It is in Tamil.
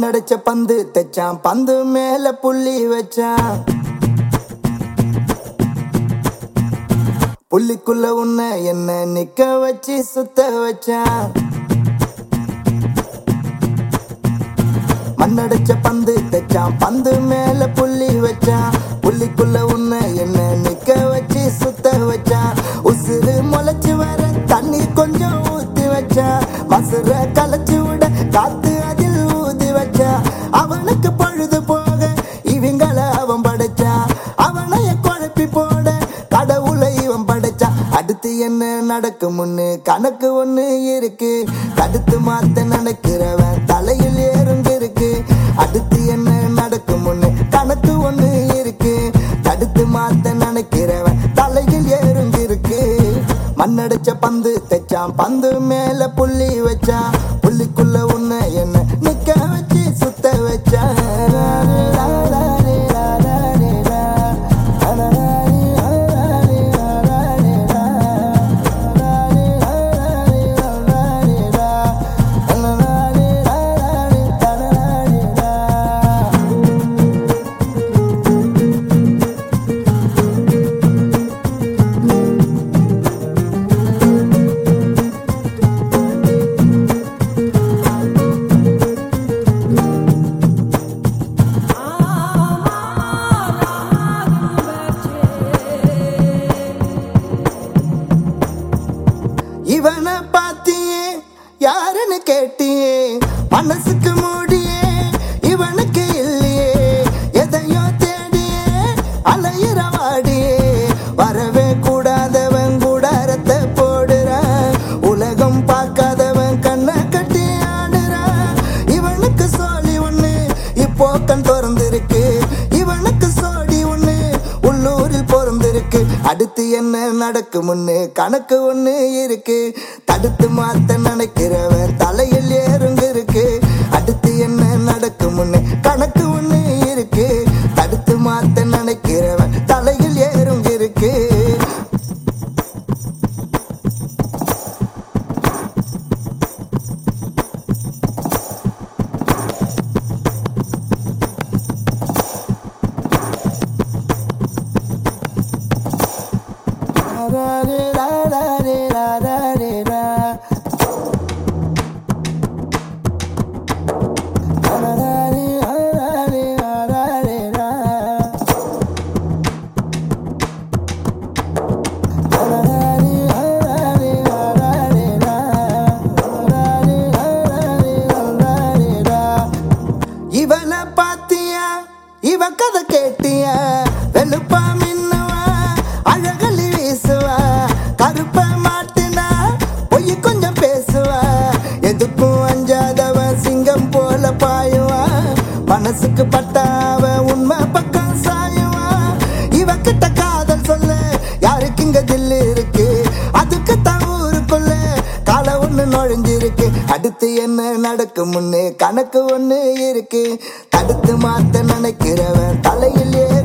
மண்ணடிச்ச பந்து தைச்சான், பந்து மேல புள்ளி வச்சான். புள்ளிக்குள்ள உன்னை என்ன நிக்க வச்சு சுத்த வச்சான். மண்ணடிச்ச பந்து தைச்சான், பந்து மேல புள்ளி வச்சான். புள்ளிக்குள்ள உன்னை என்ன நிக்க வச்சு சுத்த வச்சான். உசுறு முளைச்சு வர தண்ணி கொஞ்சம் ஊத்தி வச்சான். மசுர கலைச்சு விட காத்து அதில் ஊதி வச்சான். அவனுக்கு பழுது போக இவங்கள அவன் படைச்சான். அவனைய குழப்பி போட கடவுளை இவன் படைச்சான். அடுத்து என்ன நடக்கும் முன்னு கணக்கு ஒண்ணு இருக்கு. தடுத்து மாத்த நினைக்கிறவன் தலையில் ஏறுங்க இருக்கு. அடுத்து என்ன நடக்கும் முன்னு கணக்கு ஒண்ணு இருக்கு. தடுத்து மாத்த நினைக்கிறவன் தலையில் ஏறுங்க இருக்கு. மண்ணடிச்ச பந்து தைச்சான், பந்து மேல புள்ளி வச்சான். புள்ளிக்குள்ள உன்னை என்ன நிக்க வச்சு சுத்த வச்சான். இவனை பாத்தியே யாருன்னு கேட்டியே, மனசுக்கு மூடியே இவனுக்கு இல்லையே. எதையோ தேடியே அலையிற வாடியே. வரவே கூடாதவன் கூடாரத்தை போடுறான். உலகம் பார்க்காதவன் கண்ணை கட்டி ஆடுறான். இவனுக்கு சோழி ஒண்ணு இப்போ கண் திறந்திருக்கு. இவனுக்கு சோடி ஒண்ணு உள்ளூரில் பொறந்திருக்கு. அடுத்து என்ன நடக்கும் முன்னு கணக்கு ஒண்ணு இருக்கு. தடுத்து மாத்த நினைக்கிறவன் தலையில் ஏறுங்க இருக்கு. அடுத்து என்ன நடக்கும் முன்னு கணக்கு ஒண்ணு இருக்கு. தடுத்து மாத்த நினைக்கிறவன் தலையில் ஏறுங்க இருக்கு. இவனை பாத்தியா இவன் கதை கேட்டியா, வெளுப்பா மின்னுவா அழகலி வீசுவா. கருப்ப மாட்டினா பொய் கொஞ்சம் பேசுவா. எதுக்கும் அஞ்சாதவன் சிங்கம் போல பாயுவா. மனசுக்கு பட்டாவ உண்மை பக்கம் சாயுவா. இவக்கிட்ட காதல் சொல்ல யாருக்கு இங்க தில்லு இருக்கு. அதுக்கு தான் ஊருக்குள்ள கால ஒண்ணு நுழைஞ்சிருக்கு. அடுத்து என்ன நடக்கும் முன்னு கணக்கு ஒண்ணு இருக்கு. தடுத்து மாத்த நினைக்கிறவன் தலையில்